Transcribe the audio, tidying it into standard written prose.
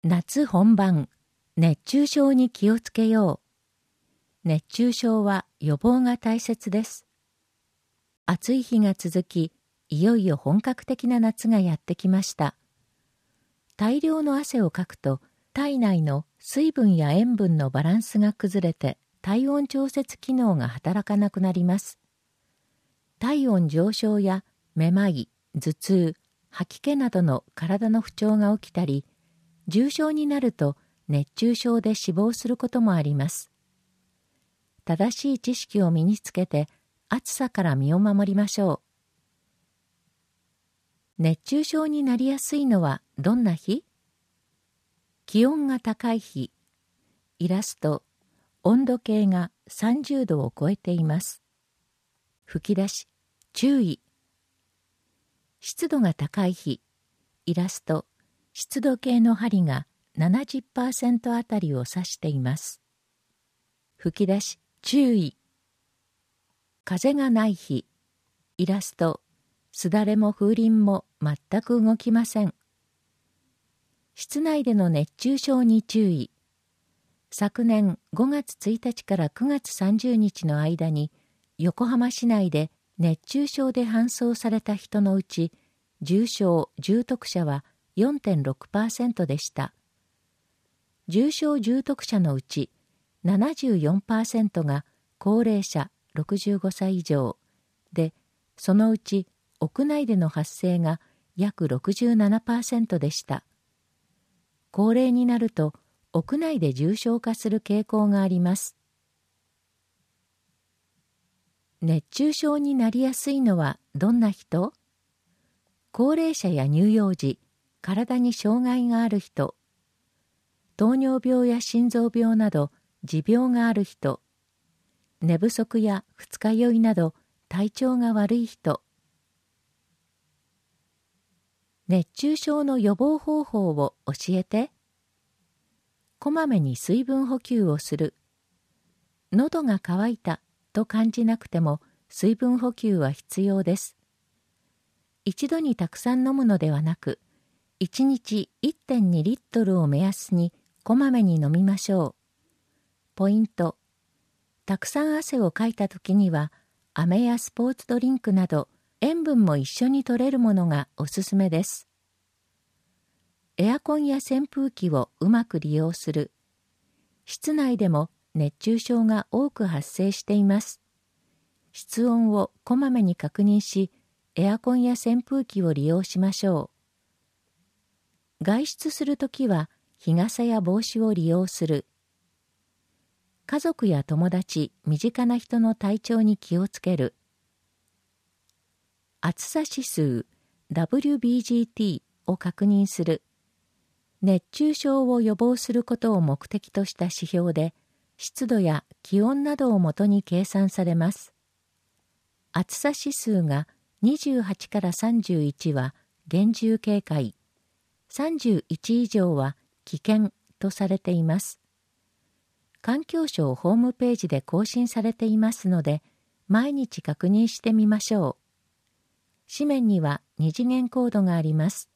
夏本番、熱中症に気をつけよう。熱中症は予防が大切です。暑い日が続き、いよいよ本格的な夏がやってきました。大量の汗をかくと、体内の水分や塩分のバランスが崩れて、体温調節機能が働かなくなります。体温上昇やめまい、頭痛、吐き気などの体の不調が起きたり、重症になると熱中症で死亡することもあります。正しい知識を身につけて暑さから身を守りましょう。熱中症になりやすいのはどんな日？気温が高い日。イラスト、温度計が30度を超えています。吹き出し、注意。湿度が高い日。イラスト、湿度計の針が 70% あたりを指しています。吹き出し、注意。風がない日。イラスト、すだれも風鈴も全く動きません。室内での熱中症に注意。昨年5月1日から9月30日の間に、横浜市内で熱中症で搬送された人のうち、重症・重篤者は4.6% でした。重症・重篤者のうち 74% が高齢者65歳以上で、そのうち屋内での発生が約 67% でした。高齢になると屋内で重症化する傾向があります。熱中症になりやすいのはどんな人？高齢者や乳幼児、体に障害がある人、糖尿病や心臓病など持病がある人、寝不足や二日酔いなど体調が悪い人。熱中症の予防方法を教えて。こまめに水分補給をする。喉が渇いたと感じなくても水分補給は必要です。一度にたくさん飲むのではなく、1日 1.2 リットルを目安にこまめに飲みましょう。ポイント。たくさん汗をかいたときには、飴やスポーツドリンクなど塩分も一緒に摂れるものがおすすめです。エアコンや扇風機をうまく利用する。室内でも熱中症が多く発生しています。室温をこまめに確認し、エアコンや扇風機を利用しましょう。外出するときは日傘や帽子を利用する。家族や友達、身近な人の体調に気をつける。暑さ指数 WBGT を確認する。熱中症を予防することを目的とした指標で、湿度や気温などをもとに計算されます。暑さ指数が28から31は厳重警戒、31以上は危険とされています。環境省ホームページで更新されていますので、毎日確認してみましょう。紙面には二次元コードがあります。